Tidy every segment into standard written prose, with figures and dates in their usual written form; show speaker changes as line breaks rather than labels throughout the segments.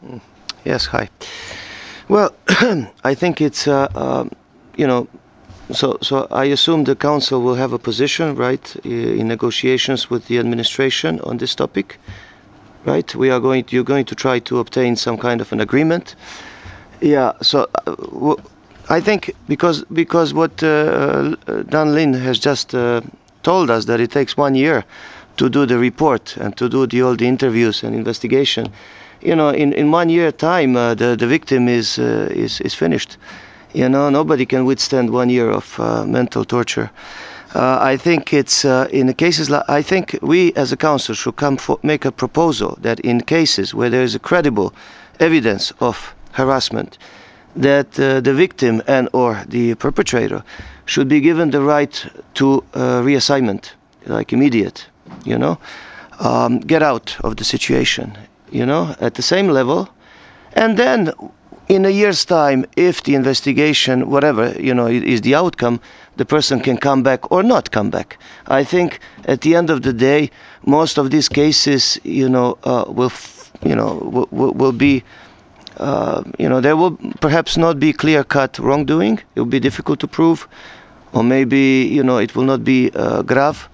Yes, hi. Well, I think it's you know so I assume the council will have a position, right, in negotiations with the administration on this topic, right? You're going to try to obtain some kind of an agreement. Yeah. So I think because what Dan Lin has just told us, that it takes 1 year to do the report and to do all the interviews and investigation. In 1 year time, the victim is finished. Nobody can withstand 1 year of mental torture. I think it's in the cases like, I think we as a council should make a proposal that in cases where there is a credible evidence of harassment, that the victim and or the perpetrator should be given the right to reassignment, like immediate, get out of the situation, at the same level. And then in a year's time, if the investigation, whatever, is the outcome, the person can come back or not come back. I think at the end of the day, most of these cases, will be, there will perhaps not be clear-cut wrongdoing. It will be difficult to prove, or maybe, it will not be grave.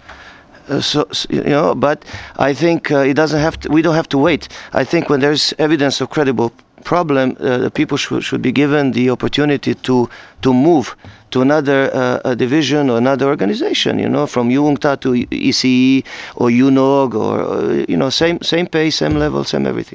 But I think it doesn't have to. We don't have to wait. I think when there's evidence of credible problem, the people should be given the opportunity to move to another division or another organization. From UNCTAD to ECE or UNOG, or same pay, same level, same everything.